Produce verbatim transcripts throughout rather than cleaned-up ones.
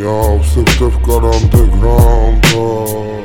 Я в Сыктывкар андеграунда.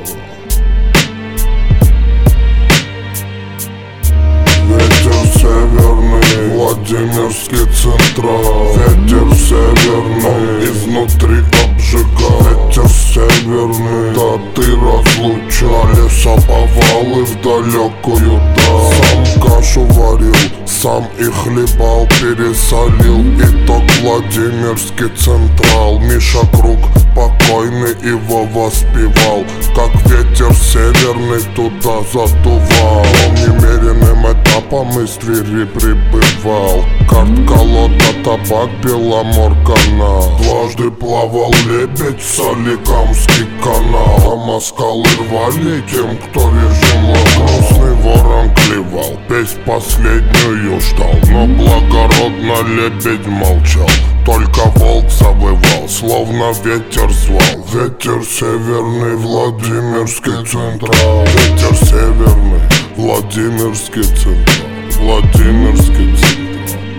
Ветер северный, Владимирский Централ. Ветер северный, изнутри обжигает. Ветер северный, да ты разлучал лесоповалы в далекую даль. Сам кашу варил, сам и хлебал, пересолил. Итог Владимирский Централ. Миша Круг покойный его воспевал, как ветер северный туда задувал. Он немеренным этапом из Твери прибывал. Карт, колода, табак, Беломор-канал. Дважды плавал лебедь, Соликамский канал. Там скалы рвали тем, кто режим ломал. Грустный ворон клевал, песнь последнюю ждал. Но благородно лебедь молчал, только волк завывал, словно ветер звал. Ветер северный, Владимирский Централ. Ветер северный, Владимирский Централ. Владимирский Централ.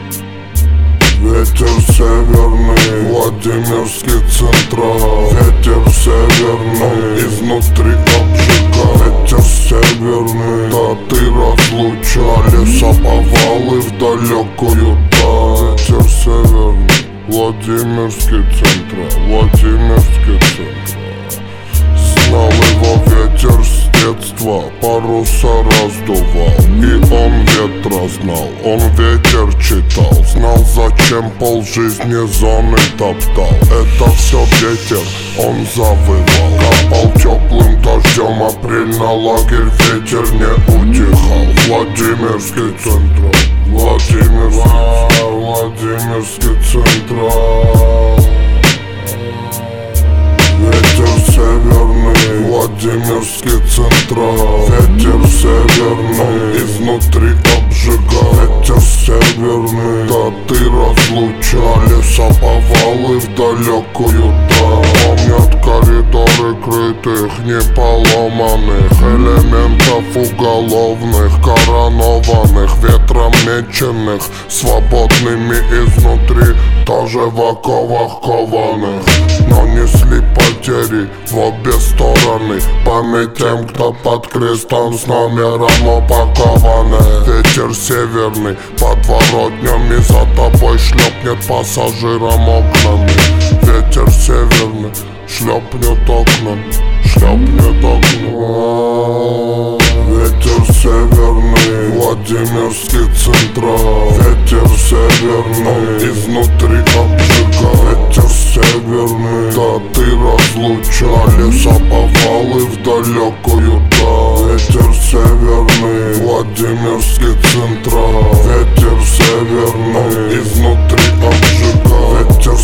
Ветер северный, Владимирский Централ. Ветер северный, изнутри обжигает. Ветер северный, да ты разлучал лесоповалы в далекую даль. Ветер северный, Владимирский Централ. Владимирский Централ. Знал его ветер с детства, паруса раздувал. И он ветра знал, он ветер читал. Знал, зачем полжизни зоны топтал. Это все ветер, он завывал. Капал теплым дождем, апрель на лагерь, ветер не утихал. Владимирский Централ. Владимирский, Владимирский Централ. Ветер северный, Владимирский Централ. Ветер северный, изнутри обжигает. Ветер северный, да ты разлучал лесоповалы в далекую даль. Помнят коридоры крытых, не поломанных элементов уголовных, коронованных, ветром меченных, свободными изнутри, тоже в оковах кованых. Но несли потери в обе стороны, память тем, кто под крестом с номером упакованы. Ветер северный, подворотнями за тобой шлепнет пассажирам окнами. Ветер северный, шлепнет окнами, шлепнет окнами. Ветер северный, Владимирский Централ. Ветер северный, изнутри обжигает. Ветер северный, да ты разлучал лесоповалы в далекую даль. Ветер северный, Владимирский Централ. Ветер северный, изнутри обжигает. Ветер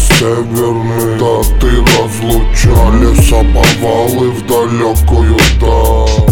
северный, да ты разлучал лесоповалы в далекую даль.